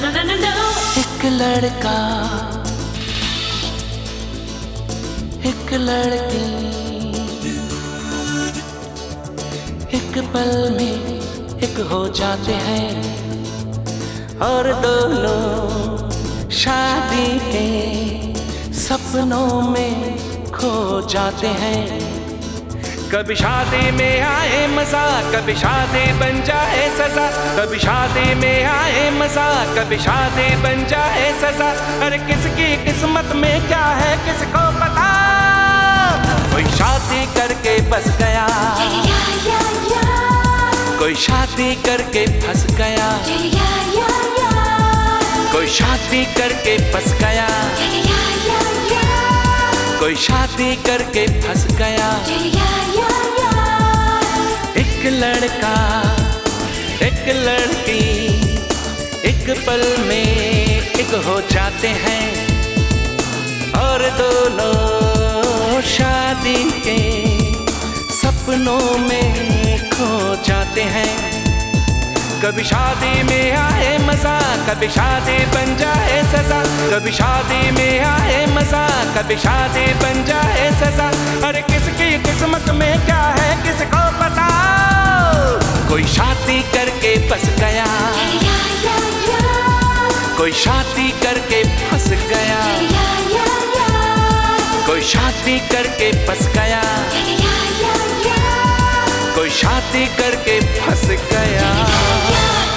एक लड़का एक लड़की एक पल में एक हो जाते हैं और दोनों शादी के सपनों में खो जाते हैं। कभी शादी में आए मजा, कभी शादी बन जाए सजा, कभी शादी में आए मजा, कभी शादी बन जाए सजा। अरे किसकी किस्मत में क्या है किसको पता, कोई शादी करके बस गया, कोई शादी करके फंस गया, कोई शादी करके फंस गया, कोई शादी करके फंस गया। एक लड़का एक लड़की एक पल में एक हो जाते हैं और दोनों शादी के सपनों में खो जाते हैं। कभी शादी में आए मजा, कभी शादी बन जाए सजा, कभी शादी में आए मजा, कभी शादी बन जाए सजा। अरे किसकी किस्मत में क्या है किसको पता, कोई शादी करके फंस गया, कोई शादी करके फंस गया, कोई शादी करके फंस गया, कोई शादी करके फंस गया।